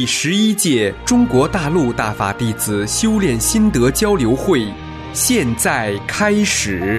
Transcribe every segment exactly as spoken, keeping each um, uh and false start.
第十一届中国大陆大法弟子修炼心得交流会现在开始。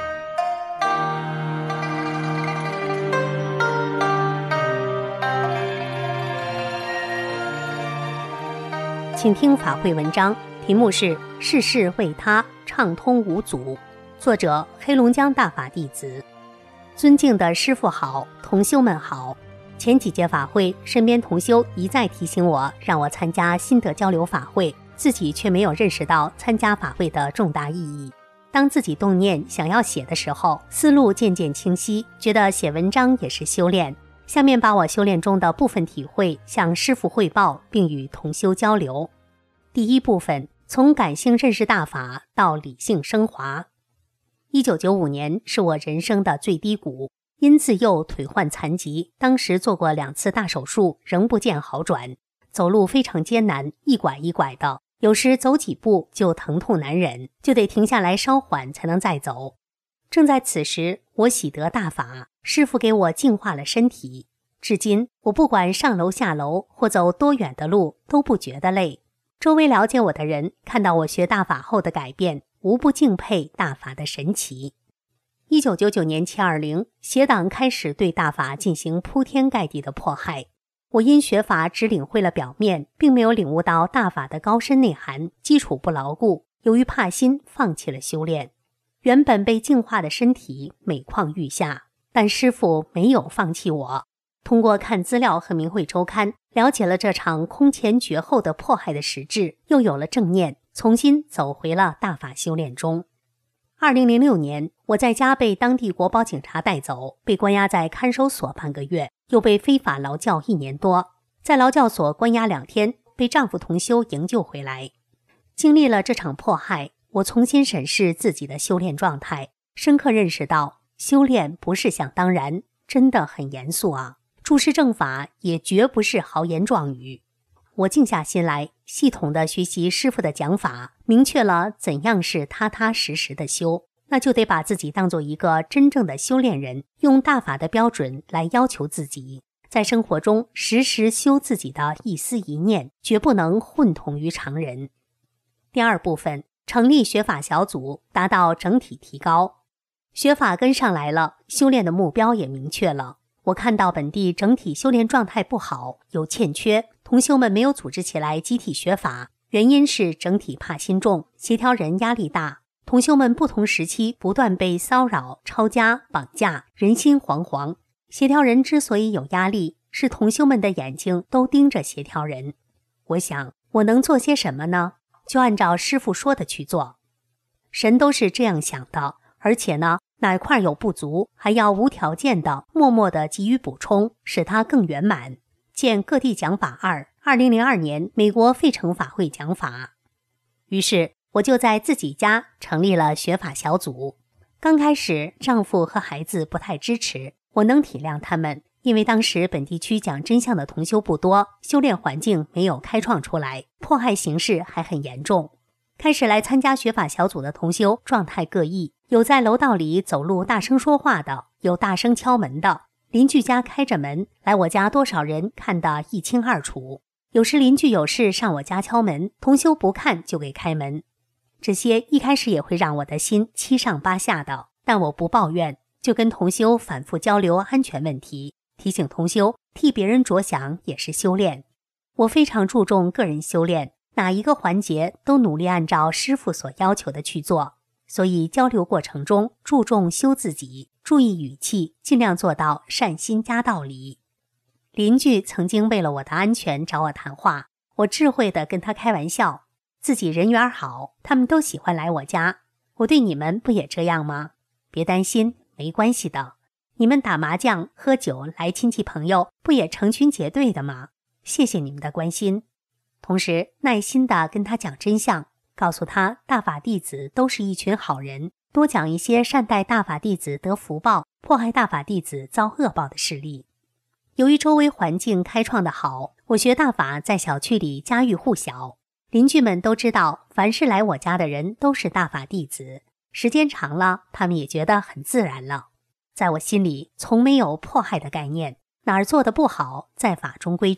请听法会文章，题目是世事为他，畅通无阻，作者黑龙江大法弟子。尊敬的师父好，同修们好。前几届法会，身边同修一再提醒我，让我参加心得交流法会，自己却没有认识到参加法会的重大意义。当自己动念想要写的时候，思路渐渐清晰，觉得写文章也是修炼。下面把我修炼中的部分体会向师父汇报，并与同修交流。第一部分，从感性认识大法到理性升华。一九九五年是我人生的最低谷，因自幼腿患残疾，当时做过两次大手术，仍不见好转，走路非常艰难，一拐一拐的，有时走几步就疼痛难忍，就得停下来稍缓才能再走。正在此时，我喜得大法，师父给我净化了身体，至今我不管上楼下楼或走多远的路都不觉得累。周围了解我的人看到我学大法后的改变，无不敬佩大法的神奇。一九九九年七二零，邪党开始对大法进行铺天盖地的迫害。我因学法只领会了表面，并没有领悟到大法的高深内涵，基础不牢固，由于怕心，放弃了修炼。原本被净化的身体每况愈下，但师父没有放弃我。通过看资料和明慧周刊，了解了这场空前绝后的迫害的实质，又有了正念，重新走回了大法修炼中。二零零六年，我在家被当地国保警察带走，被关押在看守所半个月，又被非法劳教一年多。在劳教所关押两天，被丈夫同修营救回来。经历了这场迫害，我重新审视自己的修炼状态，深刻认识到修炼不是想当然，真的很严肃啊。注释正法也绝不是豪言壮语。我静下心来，系统地学习师父的讲法，明确了怎样是踏踏实实的修，那就得把自己当做一个真正的修炼人，用大法的标准来要求自己，在生活中时时修自己的一思一念，绝不能混同于常人。第二部分，成立学法小组，达到整体提高。学法跟上来了，修炼的目标也明确了。我看到本地整体修炼状态不好，有欠缺，同修们没有组织起来集体学法，原因是整体怕心重，协调人压力大，同修们不同时期不断被骚扰、抄家、绑架，人心惶惶。协调人之所以有压力，是同修们的眼睛都盯着协调人。我想，我能做些什么呢？就按照师父说的去做。神都是这样想的，而且呢，哪块有不足，还要无条件的默默的给予补充，使它更圆满。见各地讲法二，二零零二年美国费城法会讲法。于是我就在自己家成立了学法小组。刚开始丈夫和孩子不太支持，我能体谅他们，因为当时本地区讲真相的同修不多，修炼环境没有开创出来，迫害形势还很严重。开始来参加学法小组的同修状态各异，有在楼道里走路大声说话的，有大声敲门的，邻居家开着门，来我家多少人看得一清二楚。有时邻居有事上我家敲门，同修不看就给开门。这些一开始也会让我的心七上八下的，但我不抱怨，就跟同修反复交流安全问题，提醒同修替别人着想也是修炼。我非常注重个人修炼，哪一个环节都努力按照师父所要求的去做，所以交流过程中注重修自己，注意语气，尽量做到善心加道理。邻居曾经为了我的安全找我谈话，我智慧地跟他开玩笑，自己人缘好，他们都喜欢来我家，我对你们不也这样吗？别担心，没关系的，你们打麻将喝酒来亲戚朋友不也成群结队的吗？谢谢你们的关心。同时耐心地跟他讲真相，告诉他大法弟子都是一群好人，多讲一些善待大法弟子得福报，迫害大法弟子遭恶报的事例。由于周围环境开创的好，我学大法在小区里家喻户晓，邻居们都知道凡是来我家的人都是大法弟子，时间长了他们也觉得很自然了。在我心里从没有迫害的概念，哪儿做得不好在法中归正，不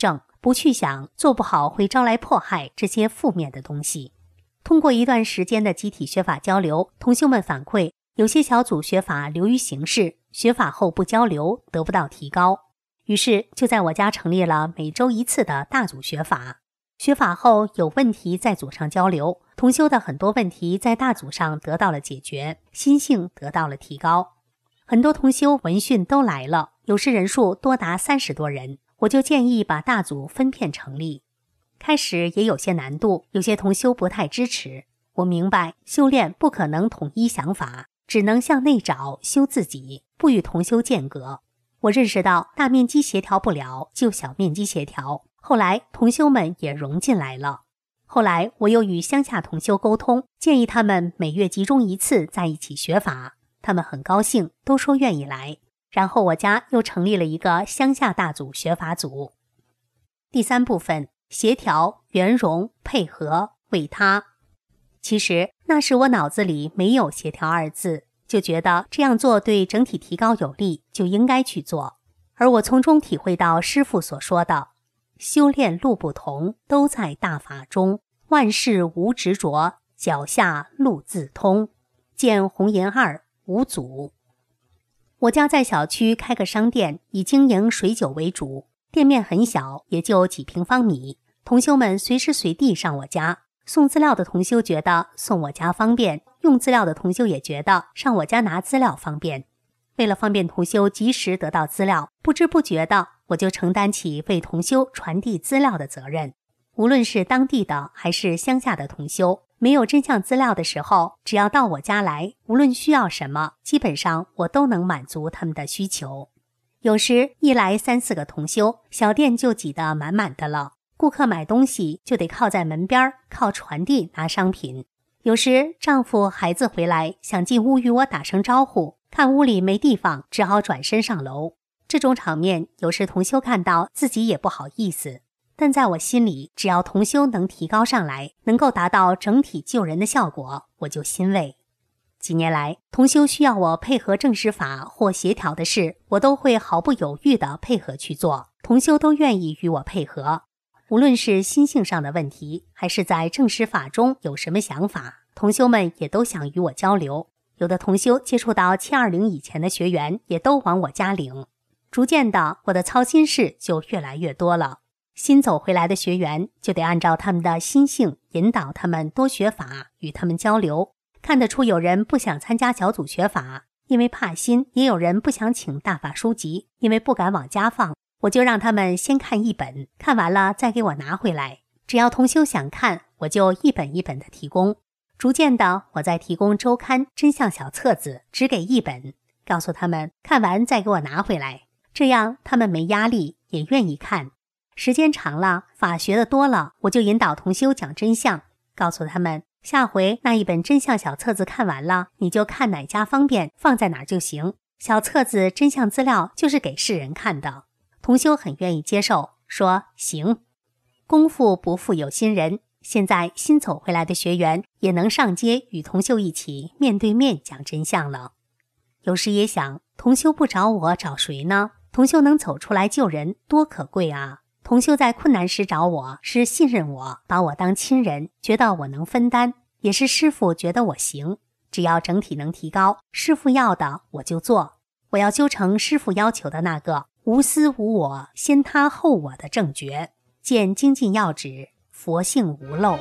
不去想做不好会招来迫害这些负面的东西。通过一段时间的集体学法交流，同修们反馈，有些小组学法流于形式，学法后不交流，得不到提高。于是就在我家成立了每周一次的大组学法。学法后有问题在组上交流，同修的很多问题在大组上得到了解决，心性得到了提高。很多同修闻讯都来了，有时人数多达三十多人，我就建议把大组分片成立。开始也有些难度，有些同修不太支持。我明白修炼不可能统一想法，只能向内找，修自己，不与同修间隔。我认识到大面积协调不了，就小面积协调。后来同修们也融进来了。后来我又与乡下同修沟通，建议他们每月集中一次在一起学法，他们很高兴，都说愿意来。然后我家又成立了一个乡下大组学法组。第三部分，协调、圆融、配合、为他。其实那时我脑子里没有协调二字，就觉得这样做对整体提高有利，就应该去做。而我从中体会到师父所说的修炼路不同，都在大法中，万事无执着，脚下路自通。见红岩二五组。我家在小区开个商店，以经营水酒为主，店面很小，也就几平方米。同修们随时随地上我家，送资料的同修觉得送我家方便，用资料的同修也觉得上我家拿资料方便。为了方便同修及时得到资料，不知不觉的我就承担起为同修传递资料的责任。无论是当地的还是乡下的同修，没有真相资料的时候，只要到我家来，无论需要什么，基本上我都能满足他们的需求。有时一来三四个同修，小店就挤得满满的了，顾客买东西就得靠在门边，靠传递拿商品。有时丈夫孩子回来想进屋与我打声招呼，看屋里没地方，只好转身上楼。这种场面有时同修看到自己也不好意思，但在我心里，只要同修能提高上来，能够达到整体救人的效果，我就欣慰。几年来，同修需要我配合正实法或协调的事，我都会毫不犹豫地配合去做，同修都愿意与我配合。无论是心性上的问题，还是在正实法中有什么想法，同修们也都想与我交流。有的同修接触到七二零以前的学员，也都往我家领。逐渐的，我的操心事就越来越多了。新走回来的学员就得按照他们的心性引导他们多学法，与他们交流。看得出有人不想参加小组学法，因为怕新；也有人不想请大法书籍，因为不敢往家放。我就让他们先看一本，看完了再给我拿回来。只要同修想看，我就一本一本的提供。逐渐的，我再提供周刊、真相小册子，只给一本，告诉他们看完再给我拿回来。这样他们没压力，也愿意看。时间长了，法学的多了，我就引导同修讲真相，告诉他们下回那一本真相小册子看完了，你就看哪家方便，放在哪儿就行。小册子真相资料就是给世人看的。同修很愿意接受，说行。功夫不负有心人，现在新走回来的学员也能上街与同修一起面对面讲真相了。有时也想，同修不找我找谁呢？同修能走出来救人多可贵啊！同修在困难时找我，是信任我，把我当亲人，觉得我能分担，也是师父觉得我行。只要整体能提高，师父要的我就做。我要修成师父要求的那个无私无我，先他后我的正觉，见精进要旨，佛性无漏。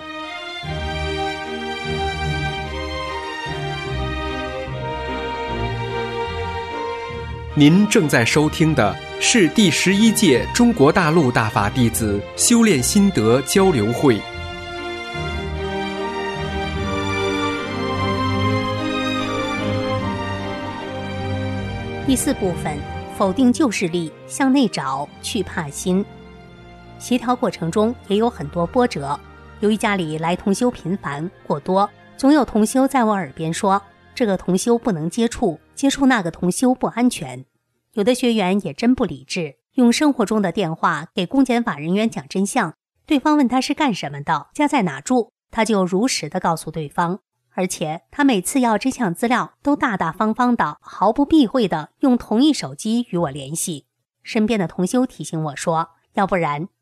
您正在收听的是第十一届中国大陆大法弟子修炼心得交流会。 第四部分，否定旧势力，向内找，去怕心。协调过程中也有很多波折，由于家里来同修频繁过多，总有同修在我耳边说，这个同修不能接触，接触那个同修不安全。有的学员也真不理智，用生活中的电话给公检法人员讲真相，对方问他是干什么的，家在哪住，他就如实的告诉对方。而且他每次要真相资料都大大方方的，毫不避讳的用同一手机与我联系。身边的同修提醒我说，要不然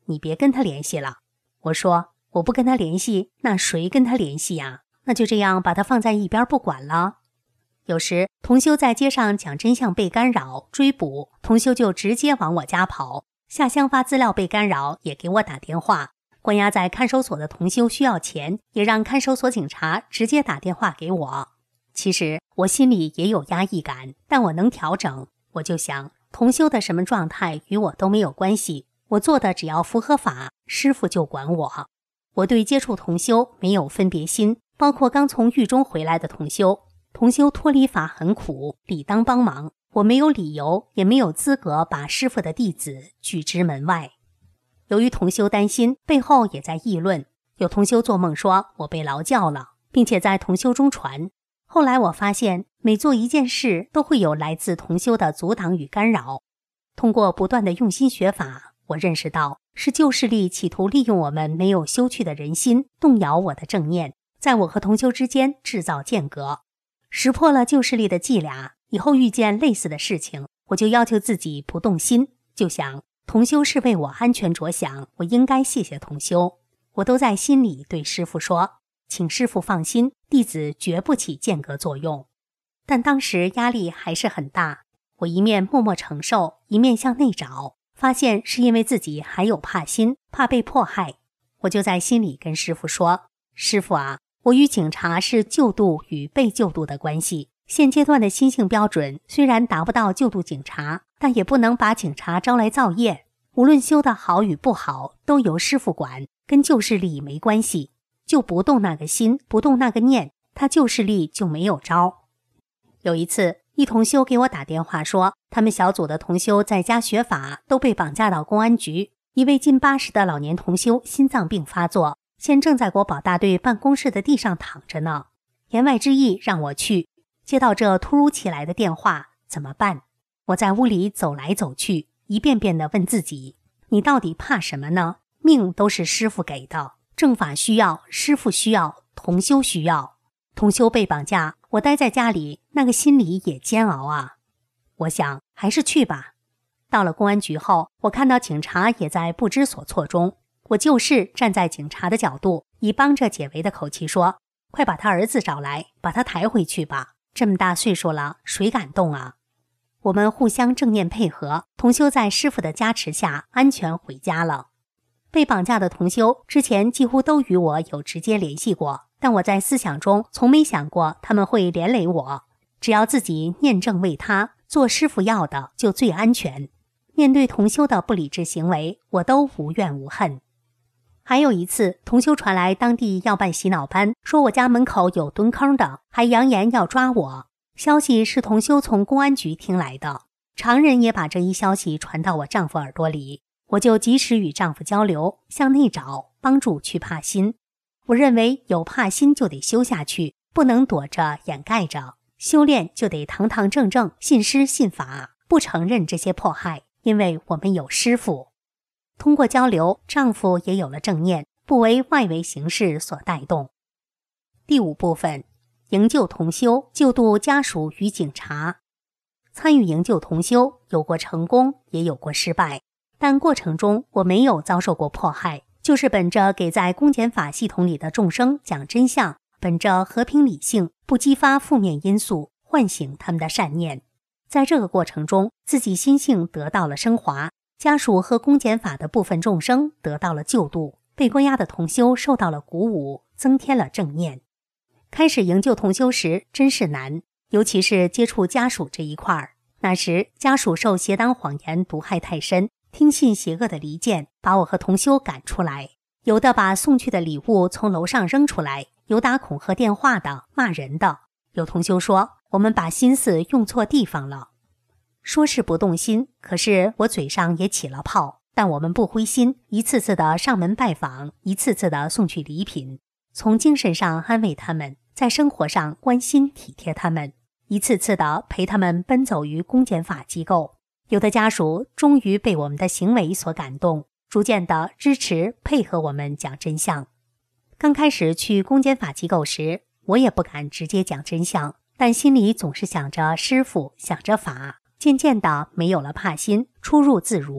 你别跟他联系了。我说，我不跟他联系，那谁跟他联系呀？那就这样把他放在一边不管了。有时同修在街上讲真相被干扰追捕，同修就直接往我家跑，下乡发资料被干扰也给我打电话，关押在看守所的同修需要钱，也让看守所警察直接打电话给我。其实我心里也有压抑感，但我能调整。我就想，同修的什么状态与我都没有关系，我做的只要符合法，师父就管我。我对接触同修没有分别心，包括刚从狱中回来的同修。同修脱离法很苦，理当帮忙，我没有理由也没有资格把师父的弟子拒之门外。由于同修担心，背后也在议论，有同修做梦说我被劳教了，并且在同修中传。后来我发现，每做一件事都会有来自同修的阻挡与干扰。通过不断的用心学法，我认识到是旧势力企图利用我们没有修去的人心，动摇我的正念，在我和同修之间制造间隔。识破了旧势力的伎俩，以后遇见类似的事情，我就要求自己不动心，就想同修是为我安全着想，我应该谢谢同修。我都在心里对师父说，请师父放心，弟子绝不起间隔作用。但当时压力还是很大，我一面默默承受，一面向内找，发现是因为自己还有怕心，怕被迫害。我就在心里跟师父说，师父啊，我与警察是救度与被救度的关系，现阶段的心性标准虽然达不到救度警察，但也不能把警察招来造业。无论修得好与不好，都由师父管，跟旧势力没关系。就不动那个心，不动那个念，他旧势力就没有招。有一次，一同修给我打电话说，他们小组的同修在家学法都被绑架到公安局，一位近八十的老年同修心脏病发作，现正在国保大队办公室的地上躺着呢。言外之意让我去。接到这突如其来的电话，怎么办？我在屋里走来走去，一遍遍地问自己，你到底怕什么呢？命都是师父给的，正法需要，师父需要，同修需要。同修被绑架，我待在家里，那个心里也煎熬啊。我想还是去吧。到了公安局后，我看到警察也在不知所措中，我就是站在警察的角度，以帮着解围的口气说，快把他儿子找来，把他抬回去吧，这么大岁数了，谁敢动啊？我们互相正念配合，同修在师父的加持下安全回家了。被绑架的同修之前几乎都与我有直接联系过，但我在思想中从没想过他们会连累我。只要自己念正为他，做师父要的就最安全。面对同修的不理智行为，我都无怨无恨。还有一次，同修传来当地要办洗脑班，说我家门口有蹲坑的，还扬言要抓我。消息是同修从公安局听来的，常人也把这一消息传到我丈夫耳朵里，我就及时与丈夫交流，向内找帮助去怕心。我认为有怕心就得修下去，不能躲着掩盖着，修炼就得堂堂正正，信师信法，不承认这些迫害，因为我们有师父。通过交流，丈夫也有了正念，不为外围形势所带动。第五部分，营救同修，救度家属与警察。参与营救同修，有过成功，也有过失败，但过程中我没有遭受过迫害，就是本着给在公检法系统里的众生讲真相，本着和平理性，不激发负面因素，唤醒他们的善念。在这个过程中，自己心性得到了升华，家属和公检法的部分众生得到了救度，被关押的同修受到了鼓舞，增添了正念。开始营救同修时真是难，尤其是接触家属这一块儿。那时家属受邪党谎言毒害太深，听信邪恶的离间，把我和同修赶出来，有的把送去的礼物从楼上扔出来，有打恐吓电话的，骂人的。有同修说我们把心思用错地方了。说是不动心，可是我嘴上也起了泡，但我们不灰心，一次次的上门拜访，一次次的送去礼品，从精神上安慰他们，在生活上关心体贴他们，一次次的陪他们奔走于公检法机构。有的家属终于被我们的行为所感动，逐渐的支持配合我们讲真相。刚开始去公检法机构时，我也不敢直接讲真相，但心里总是想着师父，想着法，渐渐的没有了怕心，出入自如。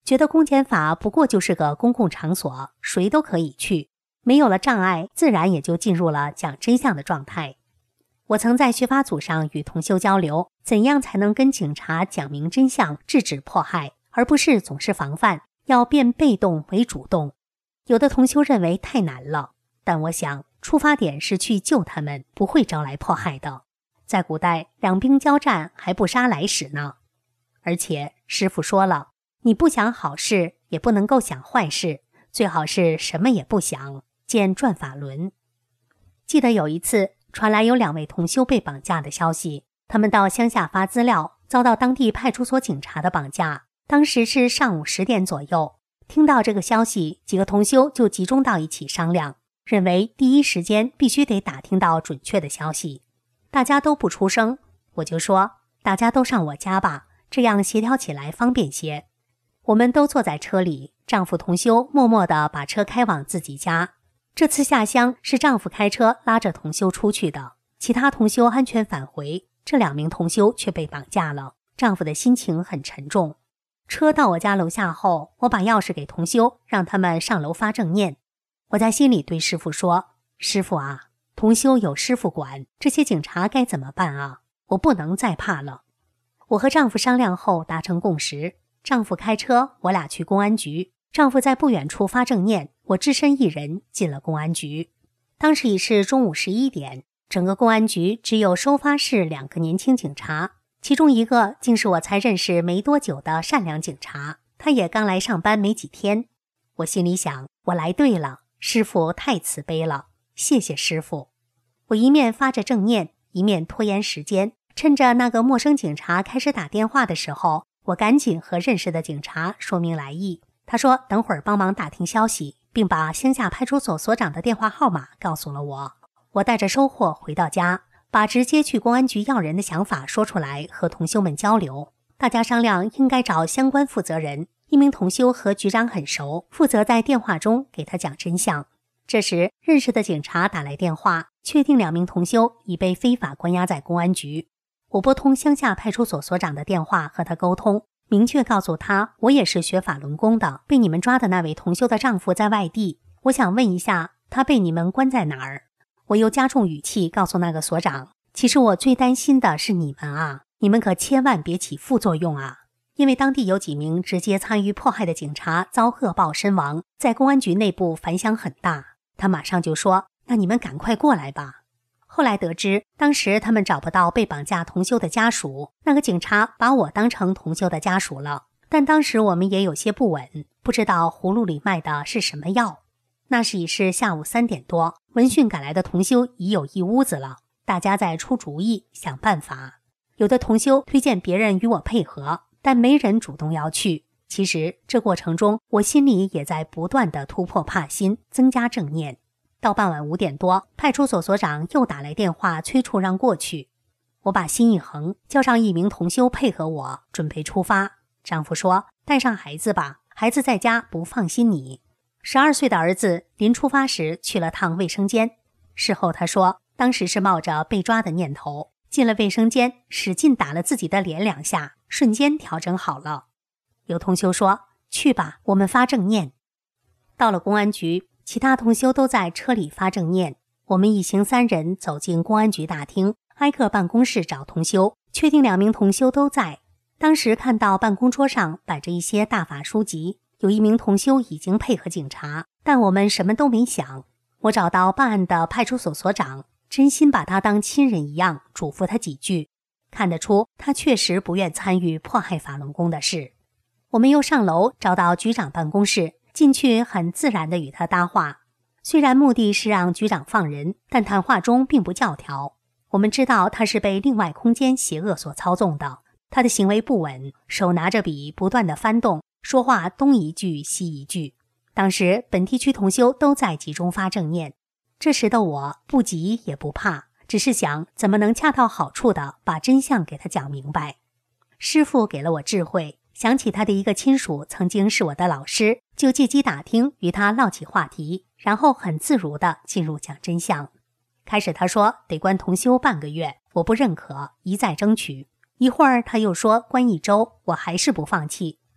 觉得公检法不过就是个公共场所，谁都可以去，没有了障碍，自然也就进入了讲真相的状态。我曾在学法组上与同修交流，怎样才能跟警察讲明真相，制止迫害，而不是总是防范，要变被动为主动。有的同修认为太难了，但我想出发点是去救他们，不会招来迫害的。在古代，两兵交战还不杀来使呢。而且师父说了，你不想好事，也不能够想坏事，最好是什么也不想，见转法轮。记得有一次传来有两位同修被绑架的消息，他们到乡下发资料，遭到当地派出所警察的绑架。当时是上午十点左右，听到这个消息，几个同修就集中到一起商量，认为第一时间必须得打听到准确的消息。大家都不出声，我就说大家都上我家吧，这样协调起来方便些。我们都坐在车里，丈夫同修默默地把车开往自己家。这次下乡是丈夫开车拉着同修出去的，其他同修安全返回，这两名同修却被绑架了，丈夫的心情很沉重。车到我家楼下后，我把钥匙给同修，让他们上楼发正念。我在心里对师父说，师父啊，同修有师父管，这些警察该怎么办啊？我不能再怕了。我和丈夫商量后达成共识，丈夫开车，我俩去公安局，丈夫在不远处发正念，我只身一人进了公安局。当时已是中午十一点，整个公安局只有收发室两个年轻警察，其中一个竟是我才认识没多久的善良警察，他也刚来上班没几天。我心里想，我来对了，师父太慈悲了，谢谢师父。我一面发着正念，一面拖延时间，趁着那个陌生警察开始打电话的时候，我赶紧和认识的警察说明来意。他说等会儿帮忙打听消息，并把乡下派出所所长的电话号码告诉了我。我带着收获回到家，把直接去公安局要人的想法说出来，和同修们交流。大家商量应该找相关负责人，一名同修和局长很熟，负责在电话中给他讲真相。这时认识的警察打来电话，确定两名同修已被非法关押在公安局。我拨通乡下派出所所长的电话和他沟通，明确告诉他，我也是学法轮功的，被你们抓的那位同修的丈夫在外地，我想问一下他被你们关在哪儿。我又加重语气告诉那个所长，其实我最担心的是你们啊，你们可千万别起副作用啊。因为当地有几名直接参与迫害的警察遭恶报身亡，在公安局内部反响很大。他马上就说，那你们赶快过来吧。后来得知，当时他们找不到被绑架同修的家属，那个警察把我当成同修的家属了。但当时我们也有些不稳，不知道葫芦里卖的是什么药。那时已是下午三点多，闻讯赶来的同修已有一屋子了，大家在出主意想办法。有的同修推荐别人与我配合，但没人主动要去。其实这过程中，我心里也在不断的突破怕心，增加正念。到傍晚五点多，派出所所长又打来电话催促让过去。我把心一横，叫上一名同修配合我，准备出发。丈夫说，带上孩子吧，孩子在家不放心你。十二岁的儿子临出发时去了趟卫生间，事后他说，当时是冒着被抓的念头，进了卫生间，使劲打了自己的脸两下，瞬间调整好了。有同修说，去吧，我们发正念。到了公安局，其他同修都在车里发正念，我们一行三人走进公安局大厅，挨个办公室找同修，确定两名同修都在。当时看到办公桌上摆着一些大法书籍，有一名同修已经配合警察，但我们什么都没想。我找到办案的派出所所长，真心把他当亲人一样，嘱咐他几句。看得出他确实不愿参与迫害法轮功的事。我们又上楼找到局长办公室，进去很自然地与他搭话。虽然目的是让局长放人，但谈话中并不教条。我们知道他是被另外空间邪恶所操纵的，他的行为不稳，手拿着笔不断地翻动，说话东一句西一句。当时本地区同修都在集中发正念，这时的我不急也不怕，只是想怎么能恰到好处地把真相给他讲明白。师父给了我智慧，想起他的一个亲属曾经是我的老师，就借机打听，与他唠起话题，然后很自如地进入讲真相。开始他说得关同修半个月，我不认可，一再争取。一会儿他又说关一周，我还是不放弃。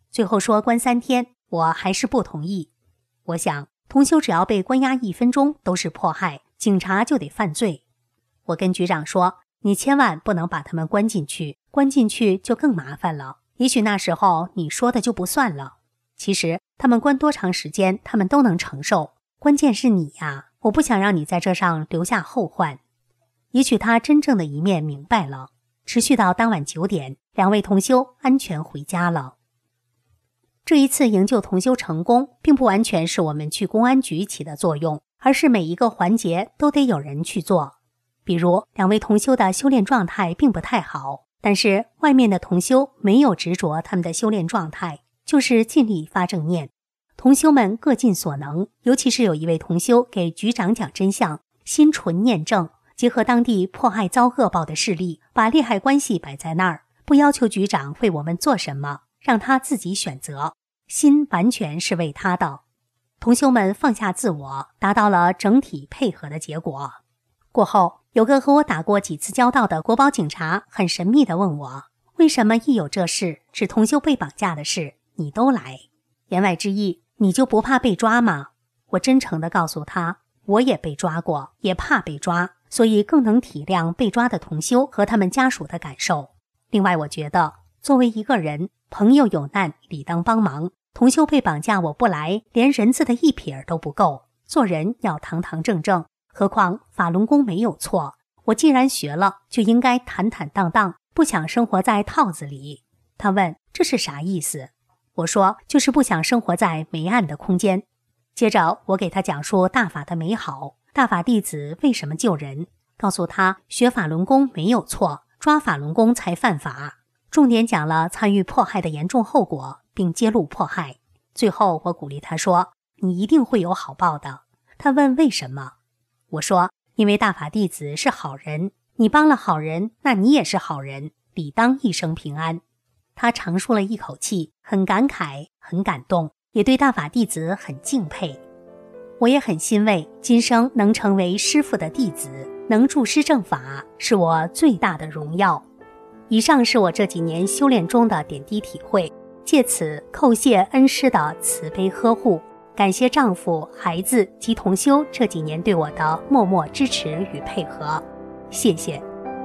最后说关三天，我还是不同意。我想同修只要被关押一分钟都是迫害，警察就得犯罪。我跟局长说，你千万不能把他们关进去，关进去就更麻烦了，也许那时候你说的就不算了。其实他们关多长时间他们都能承受，关键是你呀，我不想让你在这上留下后患。也许他真正的一面明白了。持续到当晚九点，两位同修安全回家了。这一次营救同修成功，并不完全是我们去公安局起的作用，而是每一个环节都得有人去做。比如两位同修的修炼状态并不太好，但是外面的同修没有执着他们的修炼状态，就是尽力发正念。同修们各尽所能，尤其是有一位同修给局长讲真相，心纯念正，结合当地迫害遭恶报的事例，把利害关系摆在那儿，不要求局长为我们做什么，让他自己选择，心完全是为他的。同修们放下自我，达到了整体配合的结果。过后，有个和我打过几次交道的国保警察很神秘地问我，为什么一有这事，指同修被绑架的事，你都来？言外之意，你就不怕被抓吗？我真诚地告诉他，我也被抓过，也怕被抓，所以更能体谅被抓的同修和他们家属的感受。另外，我觉得作为一个人，朋友有难理当帮忙，同修被绑架我不来，连人字的一撇都不够。做人要堂堂正正，何况法轮功没有错，我既然学了，就应该坦坦荡荡，不想生活在套子里。他问这是啥意思？我说就是不想生活在没暗的空间。接着我给他讲述大法的美好，大法弟子为什么救人，告诉他学法轮功没有错，抓法轮功才犯法。重点讲了参与迫害的严重后果，并揭露迫害。最后我鼓励他说，你一定会有好报的。他问为什么？我说因为大法弟子是好人，你帮了好人，那你也是好人，理当一生平安。他长舒了一口气，很感慨，很感动，也对大法弟子很敬佩。我也很欣慰，今生能成为师父的弟子，能助师正法，是我最大的荣耀。以上是我这几年修炼中的点滴体会，借此叩谢恩师的慈悲呵护，感谢丈夫、孩子及同修这几年对我的默默支持与配合，谢谢。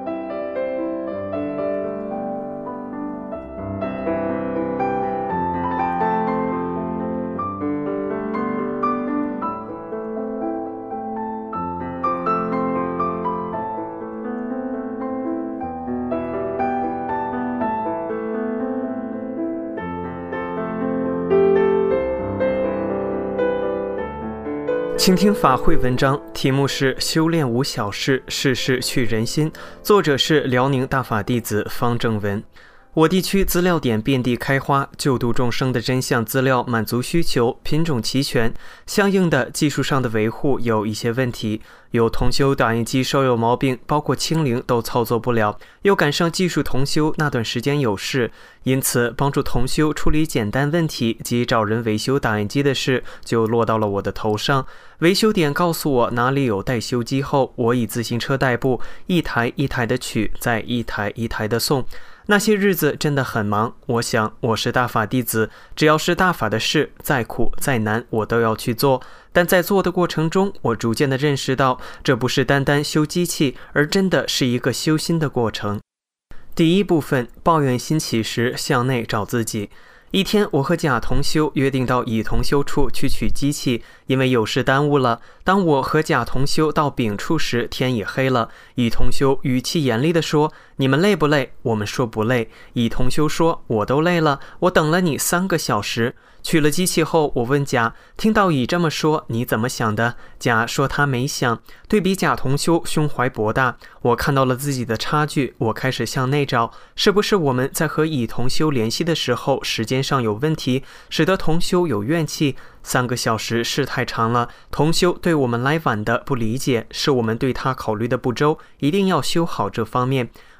倾听法会文章，题目是修炼无小事，事事去人心，作者是辽宁大法弟子方正文。我地区资料点遍地开花，救度众生的真相资料满足需求，品种齐全，相应的技术上的维护有一些问题，有同修打印机稍有毛病，包括清零都操作不了，又赶上技术同修那段时间有事，因此帮助同修处理简单问题及找人维修打印机的事就落到了我的头上。维修点告诉我哪里有待修机后，我以自行车代步，一台一台的取，再一台一台的送。那些日子真的很忙，我想我是大法弟子，只要是大法的事，再苦再难我都要去做。但在做的过程中，我逐渐地认识到，这不是单单修机器，而真的是一个修心的过程。第一部分，抱怨心起时向内找自己。一天，我和甲同修约定到乙同修处去取机器，因为有事耽误了。当我和甲同修到丙处时，天也黑了。乙同修语气严厉地说：“你们累不累？”我们说不累。乙同修说：“我都累了，我等了你三个小时。”取了机器后，我问甲，听到乙这么说，你怎么想的？甲说他没想。对比甲同修胸怀博大，我看到了自己的差距，我开始向内找，是不是我们在和乙同修联系的时候时间上有问题，使得同修有怨气？三个小时是太长了，同修对我们来晚的不理解，是我们对他考虑的不周，一定要修好这方面。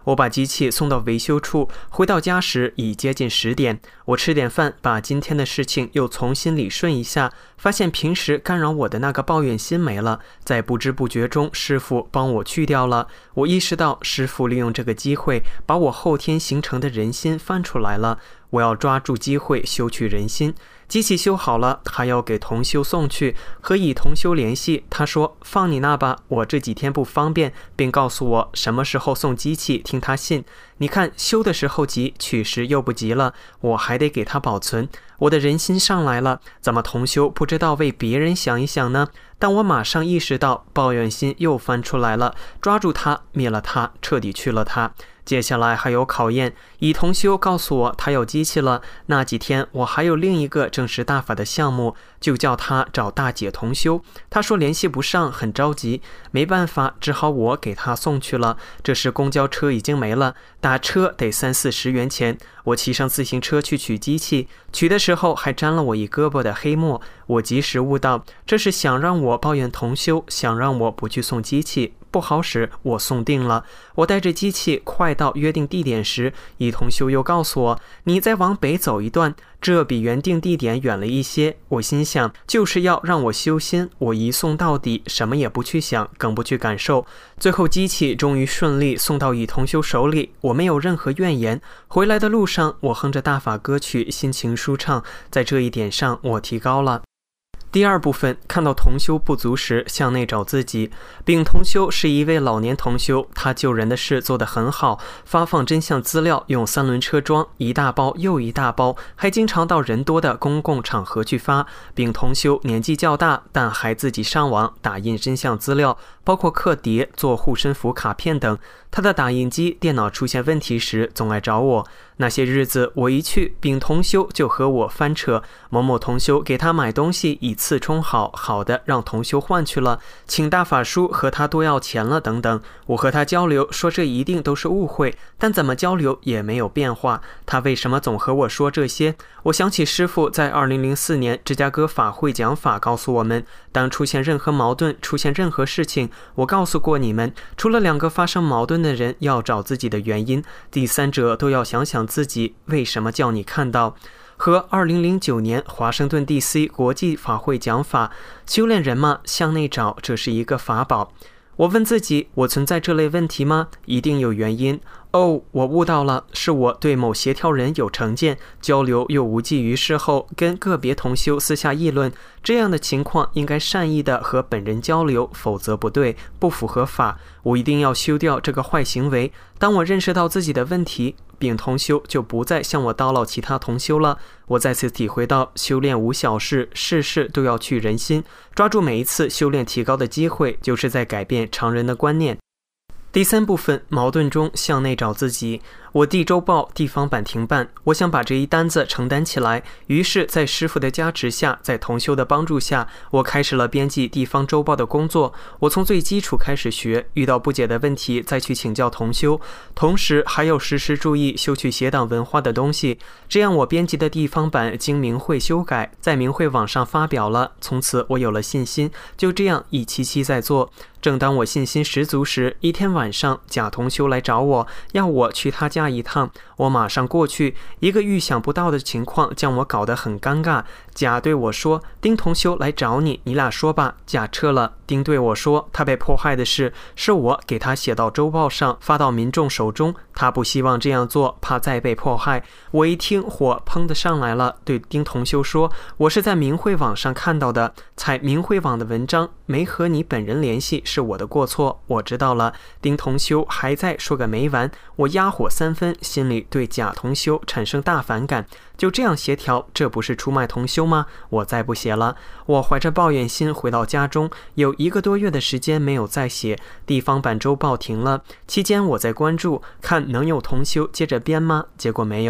我把机器送到维修处，回到家时已接近十点。我吃点饭，把今天的事情又重新理顺一下，发现平时干扰我的那个抱怨心没了，在不知不觉中师傅帮我去掉了。我意识到师傅利用这个机会把我后天形成的人心翻出来了，我要抓住机会修去人心。机器修好了，还要给同修送去，和乙同修联系，他说放你那吧，我这几天不方便，并告诉我什么时候送机器，听他信。你看修的时候急，取时又不急了，我还得给他保存。我的人心上来了，怎么同修不知道为别人想一想呢？但我马上意识到抱怨心又翻出来了，抓住它，灭了它，彻底去了它。接下来还有考验，乙同修告诉我他有机器了，那几天我还有另一个正式大法的项目，就叫他找大姐同修。他说联系不上，很着急，没办法，只好我给他送去了。这时公交车已经没了，打车得三四十元钱。我骑上自行车去取机器，取的时候还沾了我一胳膊的黑墨。我及时悟到，这是想让我抱怨同修，想让我不去送机器。不好使，我送定了。我带着机器快到约定地点时，乙同修又告诉我，你再往北走一段，这比原定地点远了一些。我心想，就是要让我修心，我一送到底，什么也不去想，更不去感受。最后机器终于顺利送到乙同修手里，我没有任何怨言。回来的路上，我哼着大法歌曲，心情舒畅，在这一点上我提高了。第二部分，看到同修不足时向内找自己。丙同修是一位老年同修，他救人的事做得很好，发放真相资料用三轮车装，一大包又一大包，还经常到人多的公共场合去发。丙同修年纪较大，但还自己上网打印真相资料，包括刻碟、做护身符卡片等。他的打印机电脑出现问题时总来找我，那些日子我一去，丙同修就和我翻扯，某某同修给他买东西以次充好，好的让同修换去了，请大法师和他多要钱了等等。我和他交流说这一定都是误会，但怎么交流也没有变化，他为什么总和我说这些？我想起师父在二零零四年芝加哥法会讲法告诉我们，当出现任何矛盾，出现任何事情，我告诉过你们，除了两个发生矛盾的人要找自己的原因，第三者都要想想自己为什么叫你看到。和二零零九年华盛顿 D C 国际法会讲法，修炼人嘛，向内找，这是一个法宝。我问自己，我存在这类问题吗？一定有原因。哦，我悟到了，是我对某协调人有成见，交流又无济于事后，跟个别同修私下议论，这样的情况应该善意的和本人交流，否则不对，不符合法。我一定要修掉这个坏行为。当我认识到自己的问题，丙同修就不再向我叨唠其他同修了。我再次体会到修炼无小事，事事都要去人心，抓住每一次修炼提高的机会，就是在改变常人的观念。第三部分，矛盾中向内找自己。我地周报地方版停办，我想把这一单子承担起来，于是在师父的加持下，在同修的帮助下，我开始了编辑地方周报的工作。我从最基础开始学，遇到不解的问题再去请教同修，同时还要时时注意修去邪党文化的东西。这样我编辑的地方版经明会修改，在明会网上发表了，从此我有了信心，就这样一期期在做。正当我信心十足时，一天晚上贾同修来找我，要我去他家一趟。我马上过去，一个预想不到的情况将我搞得很尴尬。贾对我说，丁同修来找你，你俩说吧。贾撤了。丁对我说，他被迫害的事是我给他写到周报上，发到民众手中，他不希望这样做，怕再被迫害。我一听火砰的上来了，对丁同修说，我是在明会网上看到的，采明会网的文章，没和你本人联系，是我的过错，我知道了。丁同修还在说个没完，我压火三分，心里对贾同修产生大反感。就这样协调，这不是出卖同修吗？我再不写了。我怀着抱怨心回到家中，有一个多月的时间没有再写，地方版周报停了。期间我在关注，看能有同修接着编吗？结果没有。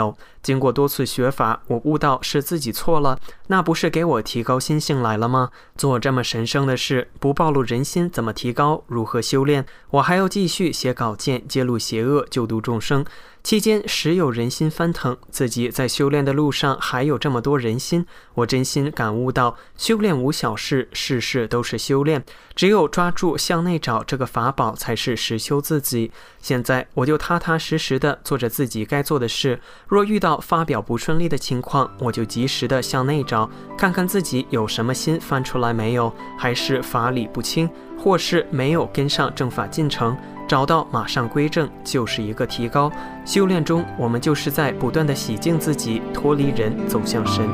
经过多次学法，我悟到是自己错了，那不是给我提高心性来了吗？做这么神圣的事，不暴露人心怎么提高？如何修炼？我还要继续写稿件，揭露邪恶，救度众生。期间时有人心翻腾，自己在修炼的路上还有这么多人心，我真心感悟到，修炼无小事，事事都是修炼，只有抓住向内找这个法宝，才是实修自己。现在我就踏踏实实的做着自己该做的事，若遇到发表不顺利的情况，我就及时的向内找，看看自己有什么心翻出来没有，还是法理不清，或是没有跟上正法进程，找到马上归正，就是一个提高。修炼中，我们就是在不断的洗净自己，脱离人走向神。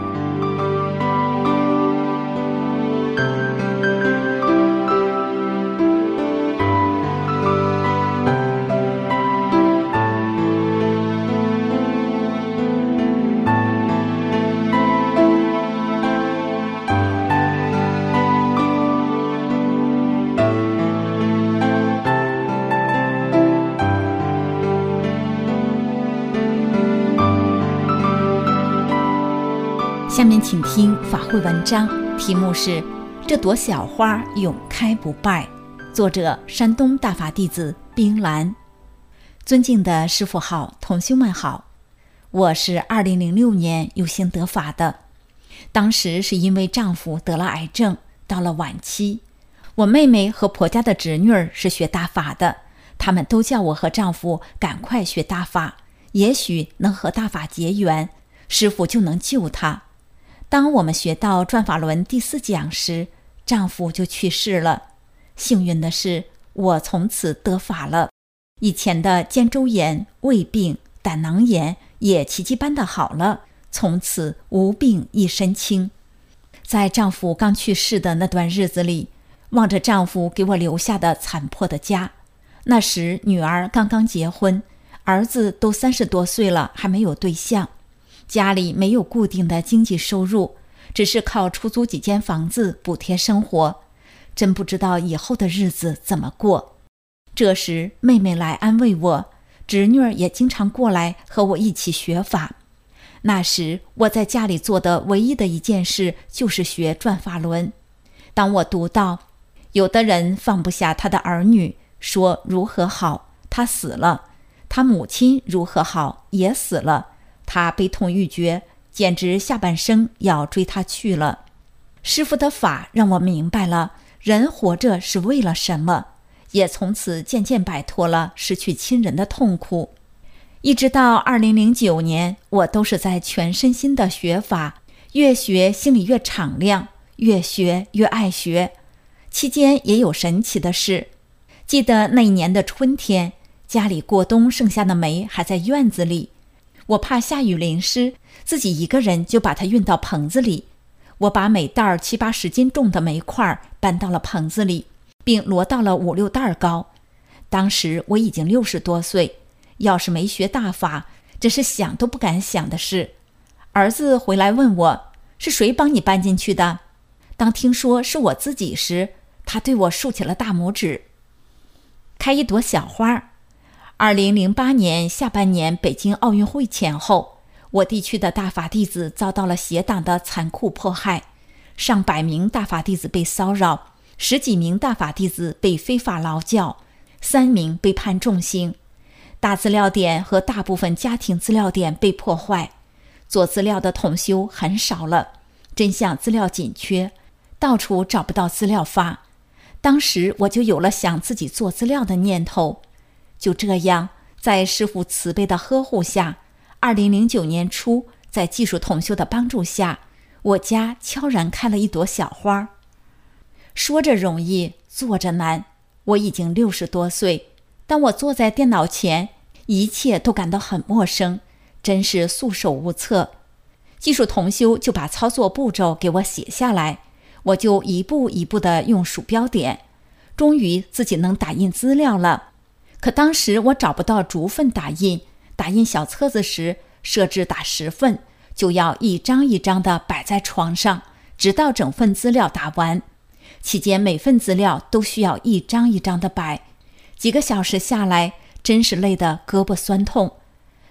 下面请听法会文章，题目是这朵小花永开不败，作者山东大法弟子冰兰。尊敬的师父好，同修们好，我是二零零六年有幸得法的，当时是因为丈夫得了癌症，到了晚期，我妹妹和婆家的侄女儿是学大法的，他们都叫我和丈夫赶快学大法，也许能和大法结缘，师父就能救她。当我们学到转法轮第四讲时，丈夫就去世了。幸运的是，我从此得法了，以前的肩周炎、胃病、胆囊炎也奇迹般的好了，从此无病一身轻。在丈夫刚去世的那段日子里，望着丈夫给我留下的残破的家，那时女儿刚刚结婚，儿子都三十多岁了，还没有对象，家里没有固定的经济收入，只是靠出租几间房子补贴生活，真不知道以后的日子怎么过。这时妹妹来安慰我，侄女儿也经常过来和我一起学法。那时我在家里做的唯一的一件事就是学转法轮。当我读到有的人放不下他的儿女，说如何好，他死了；他母亲如何好，也死了，他悲痛欲绝，简直下半生要追他去了。师父的法让我明白了人活着是为了什么，也从此渐渐摆脱了失去亲人的痛苦。一直到二零零九年，我都是在全身心的学法，越学心里越敞亮，越学越爱学。期间也有神奇的事，记得那一年的春天，家里过冬剩下的煤还在院子里，我怕下雨淋湿，自己一个人就把它运到棚子里。我把每袋七八十斤重的煤块搬到了棚子里，并摞到了五六袋高。当时我已经六十多岁，要是没学大法，这是想都不敢想的事。儿子回来问我，是谁帮你搬进去的？当听说是我自己时，他对我竖起了大拇指。开一朵小花。二零零八年下半年北京奥运会前后，我地区的大法弟子遭到了邪党的残酷迫害，上百名大法弟子被骚扰，十几名大法弟子被非法劳教，三名被判重刑。大资料点和大部分家庭资料点被破坏，做资料的同修很少了，真相资料紧缺，到处找不到资料发。当时我就有了想自己做资料的念头。就这样，在师父慈悲的呵护下，二零零九年初，在技术同修的帮助下，我家悄然开了一朵小花。说着容易，做着难。我已经六十多岁，当我坐在电脑前，一切都感到很陌生，真是束手无策。技术同修就把操作步骤给我写下来，我就一步一步地用鼠标点，终于自己能打印资料了。可当时我找不到逐份打印，打印小册子时设置打十份，就要一张一张地摆在床上，直到整份资料打完。期间每份资料都需要一张一张地摆，几个小时下来，真是累得胳膊酸痛。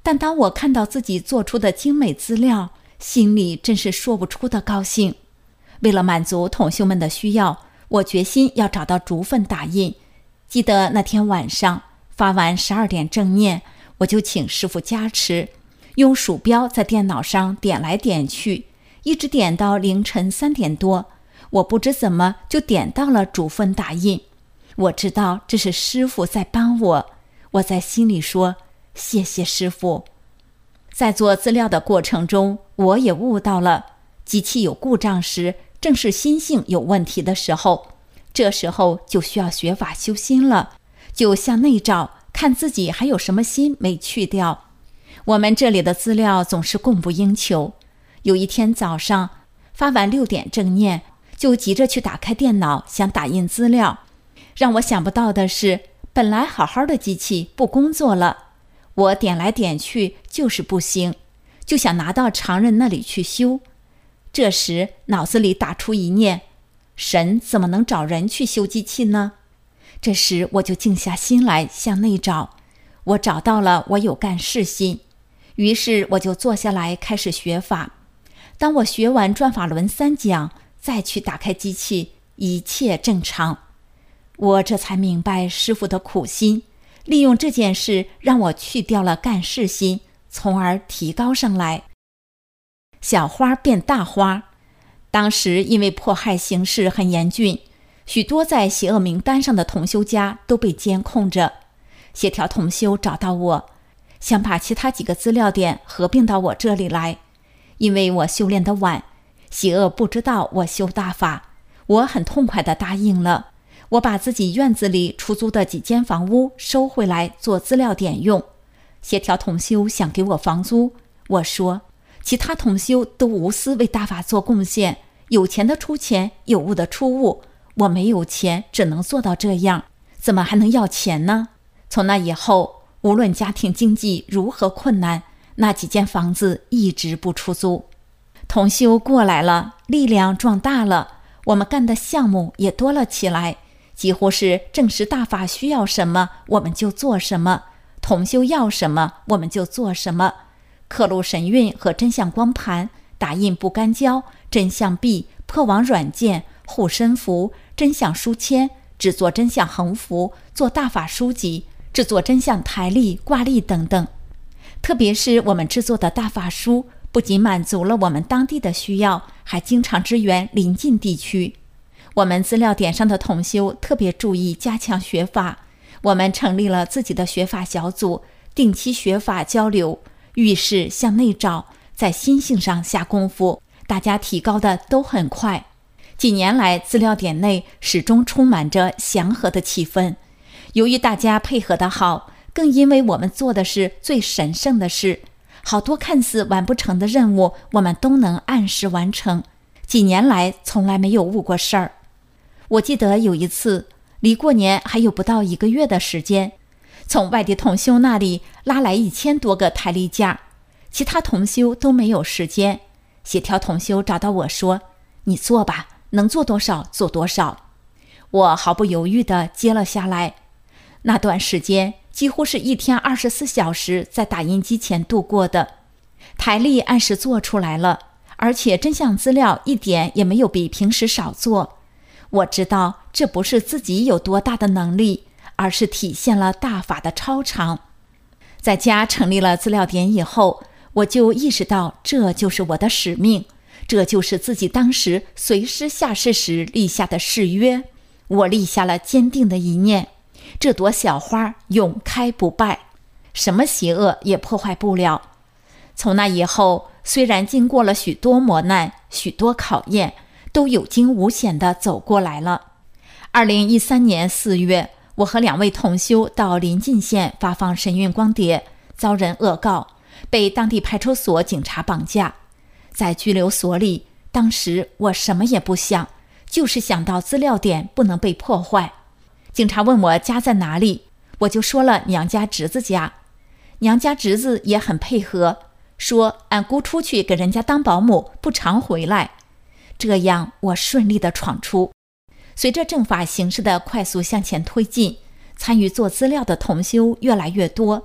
但当我看到自己做出的精美资料，心里真是说不出的高兴。为了满足同修们的需要，我决心要找到竹份打印。记得那天晚上发完十二点正念，我就请师父加持，用鼠标在电脑上点来点去，一直点到凌晨三点多，我不知怎么就点到了竹份打印。我知道这是师父在帮我，我在心里说谢谢师父。在做资料的过程中，我也悟到了机器有故障时正是心性有问题的时候，这时候就需要学法修心了，就向内照，看自己还有什么心没去掉。我们这里的资料总是供不应求，有一天早上发完六点正念，就急着去打开电脑想打印资料。让我想不到的是，本来好好的机器不工作了，我点来点去就是不行，就想拿到常人那里去修。这时脑子里打出一念，神怎么能找人去修机器呢？这时我就静下心来向内找，我找到了我有干事心，于是我就坐下来开始学法。当我学完转法轮三讲，再去打开机器，一切正常。我这才明白师父的苦心，利用这件事让我去掉了干事心，从而提高上来。小花变大花，当时因为迫害形势很严峻，许多在邪恶名单上的同修家都被监控着。协调同修找到我，想把其他几个资料点合并到我这里来。因为我修炼得晚，邪恶不知道我修大法，我很痛快地答应了。我把自己院子里出租的几间房屋收回来做资料点用。协调同修想给我房租，我说其他同修都无私为大法做贡献，有钱的出钱，有物的出物，我没有钱，只能做到这样，怎么还能要钱呢？从那以后，无论家庭经济如何困难，那几间房子一直不出租。同修过来了，力量壮大了，我们干的项目也多了起来，几乎是证实大法需要什么我们就做什么，同修要什么我们就做什么。刻录神韵和真相光盘，打印不干胶、真相币、破网软件、护身符、真相书签，制作真相横幅，做大法书籍，制作真相台历、挂历等等。特别是我们制作的大法书，不仅满足了我们当地的需要，还经常支援邻近地区。我们资料点上的同修特别注意加强学法，我们成立了自己的学法小组，定期学法交流，遇事向内找，在心性上下功夫，大家提高的都很快。几年来，资料点内始终充满着祥和的气氛。由于大家配合得好，更因为我们做的是最神圣的事，好多看似完不成的任务，我们都能按时完成。几年来从来没有误过事儿。我记得有一次，离过年还有不到一个月的时间，从外地同修那里拉来一千多个台历架，其他同修都没有时间。协调同修找到我说：“你做吧，能做多少做多少。”我毫不犹豫地接了下来。那段时间几乎是一天二十四小时在打印机前度过的。台历按时做出来了，而且真相资料一点也没有比平时少做。我知道这不是自己有多大的能力，而是体现了大法的超常。在家成立了资料点以后，我就意识到这就是我的使命，这就是自己当时随师下世时立下的誓约。我立下了坚定的一念，这朵小花永开不败，什么邪恶也破坏不了。从那以后，虽然经过了许多磨难，许多考验，都有惊无险地走过来了。二零一三年四月，我和两位同修到临近县发放神韵光碟，遭人恶告，被当地派出所警察绑架。在拘留所里，当时我什么也不想，就是想到资料点不能被破坏。警察问我家在哪里，我就说了娘家侄子家。娘家侄子也很配合，说俺姑出去给人家当保姆，不常回来。这样我顺利地闯出。随着正法形势的快速向前推进，参与做资料的同修越来越多，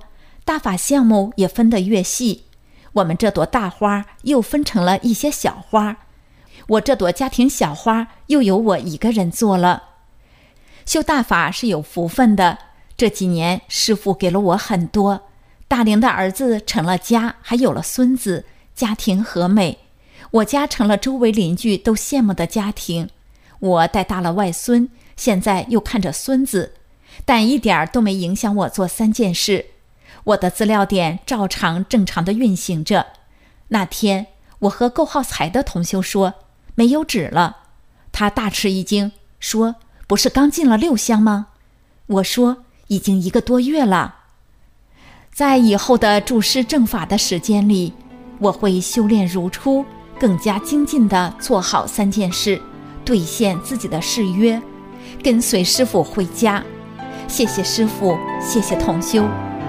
大法项目也分得越细，我们这朵大花又分成了一些小花，我这朵家庭小花又由我一个人做了。修大法是有福分的，这几年师父给了我很多，大龄的儿子成了家，还有了孙子，家庭和美，我家成了周围邻居都羡慕的家庭。我带大了外孙，现在又看着孙子，但一点都没影响我做三件事。我的资料点照常正常的运行着。那天我和购耗材的同修说没有纸了，他大吃一惊，说不是刚进了六箱吗？我说已经一个多月了。在以后的注师正法的时间里，我会修炼如初，更加精进地做好三件事，兑现自己的誓约，跟随师父回家。谢谢师父，谢谢同修。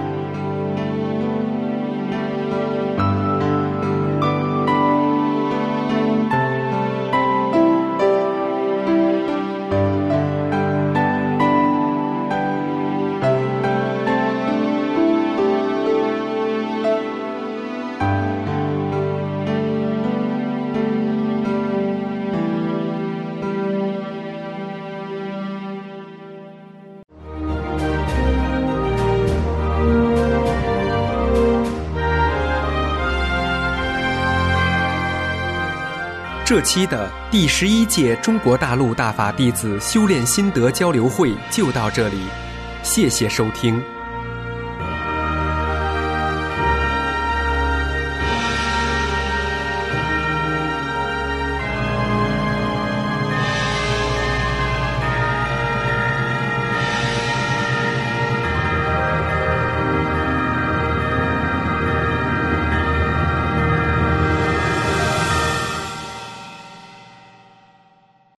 这期的第十一届中国大陆大法弟子修炼心得交流会就到这里，谢谢收听。